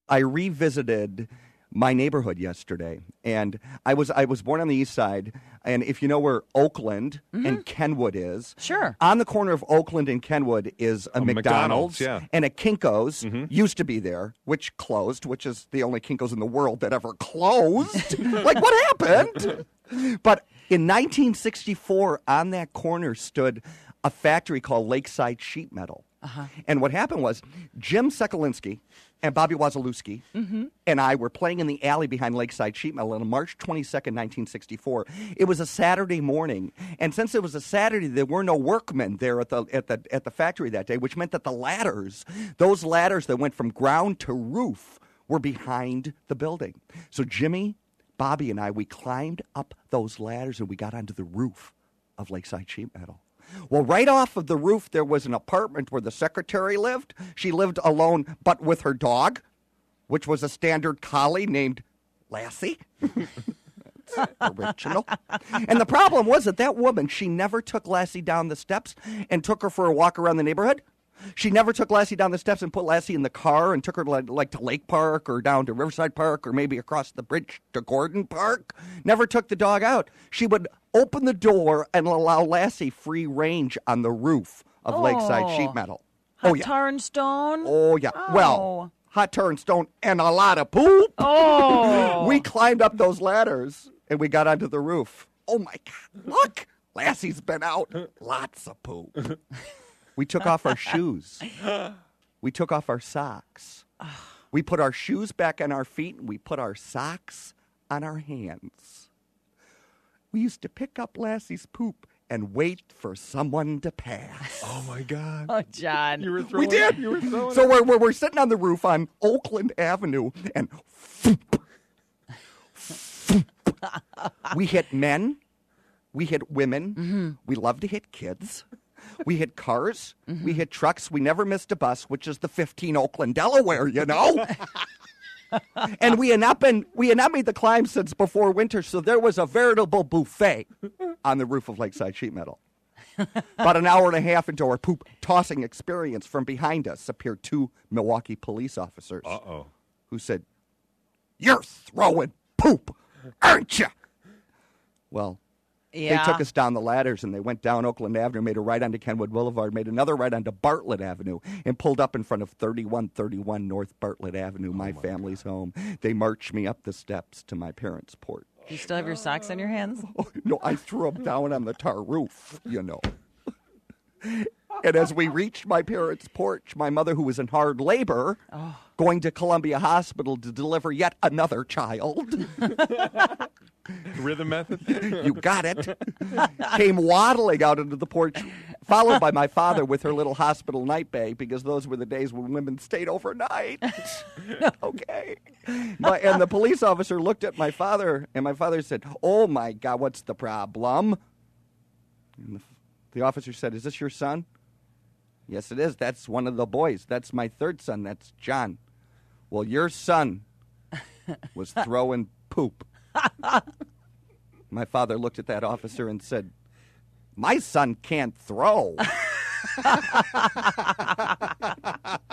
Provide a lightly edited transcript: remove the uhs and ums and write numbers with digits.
I revisited my neighborhood yesterday, and I was born on the east side, and if you know where Oakland and Kenwood is, Sure. on the corner of Oakland and Kenwood is a McDonald's yeah. and a Kinko's used to be there, which closed, which is the only Kinko's in the world that ever closed. Like, what happened? But in 1964, on that corner stood a factory called Lakeside Sheet Metal. And what happened was Jim Sekulinski and Bobby Wazalewski and I were playing in the alley behind Lakeside Sheet Metal on March 22nd, 1964. It was a Saturday morning, and since it was a Saturday, there were no workmen there at the factory that day, which meant that those ladders that went from ground to roof, were behind the building. So Jimmy, Bobby, and I, we climbed up those ladders and we got onto the roof of Lakeside Sheet Metal. Well, right off of the roof, there was an apartment where the secretary lived. She lived alone, but with her dog, which was a standard collie named Lassie. It's original. And the problem was that woman, she never took Lassie down the steps and took her for a walk around the neighborhood. She never took Lassie down the steps and put Lassie in the car and took her like to Lake Park or down to Riverside Park or maybe across the bridge to Gordon Park. Never took the dog out. She would open the door and allow Lassie free range on the roof of Lakeside Sheet Metal. Hot tar and stone? Oh, yeah. Oh. Well, hot tar and stone and a lot of poop. Oh. We climbed up those ladders and we got onto the roof. Oh, my God. Look. Lassie's been out. Lots of poop. We took off our shoes. We took off our socks. We put our shoes back on our feet, and we put our socks on our hands. We used to pick up Lassie's poop and wait for someone to pass. Oh, my God. Oh, John. You were throwing We did. You were throwing So we're sitting on the roof on Oakland Avenue, and we hit men. We hit women. We love to hit kids. We hit cars. We hit trucks. We never missed a bus, which is the 15 Oakland, Delaware, you know? And we had not made the climb since before winter, so there was a veritable buffet on the roof of Lakeside Sheet Metal. About an hour and a half into our poop tossing experience, from behind us appeared two Milwaukee police officers who said, "You're throwing poop, aren't you?" Well, Yeah. they took us down the ladders, and they went down Oakland Avenue, made a right onto Kenwood Boulevard, made another right onto Bartlett Avenue, and pulled up in front of 3131 North Bartlett Avenue, my family's home. They marched me up the steps to my parents' porch. Do you still have your socks on your hands? Oh, no, I threw them down on the tar roof, you know. And as we reached my parents' porch, my mother, who was in hard labor, going to Columbia Hospital to deliver yet another child, Rhythm method? you got it, came waddling out into the porch, followed by my father with her little hospital night bag, because those were the days when women stayed overnight. Okay. And the police officer looked at my father, and my father said, "Oh, my God, what's the problem?" And the officer said, "Is this your son?" "Yes, it is. That's one of the boys. That's my third son. That's John." "Well, your son was throwing poop." My father looked at that officer and said, "My son can't throw."